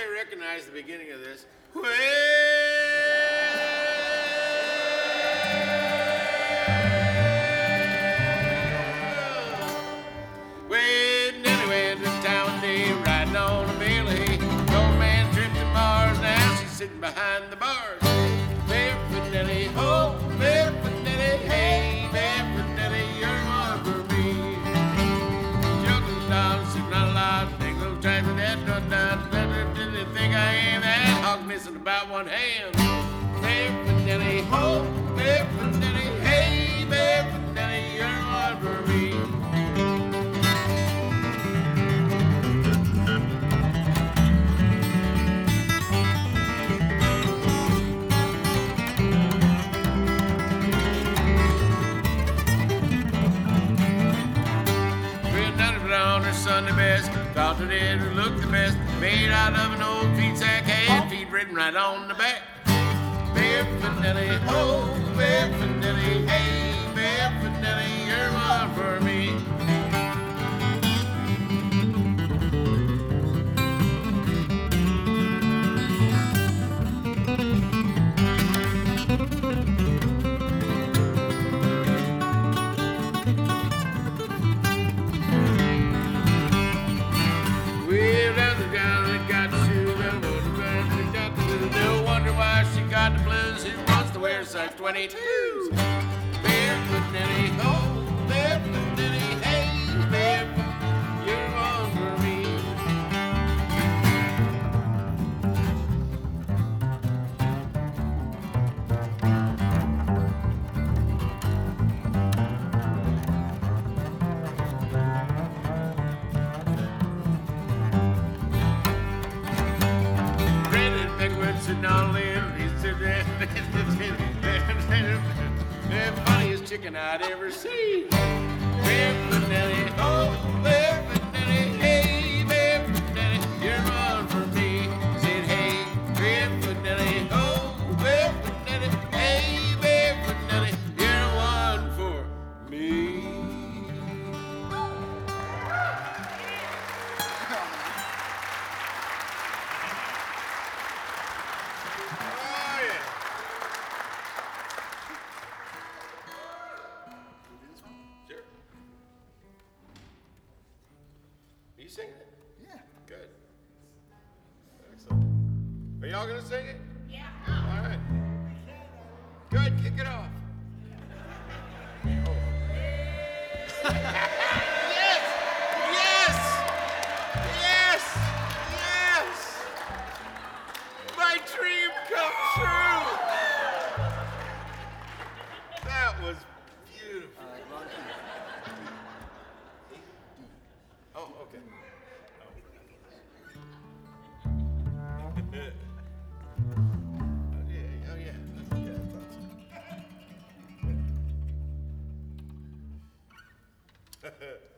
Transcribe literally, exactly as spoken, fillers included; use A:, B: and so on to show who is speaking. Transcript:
A: may recognize the beginning of this. Well, when Nellie went to town one day, riding on a Bailey. Old man tripped to Mars, now she's sitting behind the bars. Barefoot Nellie, oh, barefoot Nellie, hey, barefoot Nellie, you're one for me. Juggling down, sitting on a lot, big little tractor that done down. Didn't think I am that hog missing about one hand. Barefoot Nellie, oh, barefoot Nellie, hey, barefoot Nellie, you're one for me. On her Sunday best, thought that it would look the best, made out of an old feed sack, had feet written right on the back. Barefoot Nellie, oh, barefoot Nellie, hey, barefoot Nellie, you're one for me. Got the blues, who wants to wear such twenty-twos? Barefoot Nellie, oh, barefoot Nellie, hey, barefoot, you're one for me. Brandon Pickwood sitting on the lid. The funniest chicken I'd ever seen. Barefoot Nellie, oh, barefoot Nellie, hey, barefoot Nellie, you're one for me. Said, hey, barefoot Nellie, oh, barefoot Nellie, hey, barefoot Nellie, you're one for me. You singing it?
B: Yeah.
A: Good. Excellent. Are y'all gonna sing it?
C: Yeah.
A: All right. Good. Kick it off. Oh. Yes! Yes! Yes! Yes! My dream come true! That was beautiful. Oh, okay. Oh, yeah, oh, yeah. Yeah, I thought so.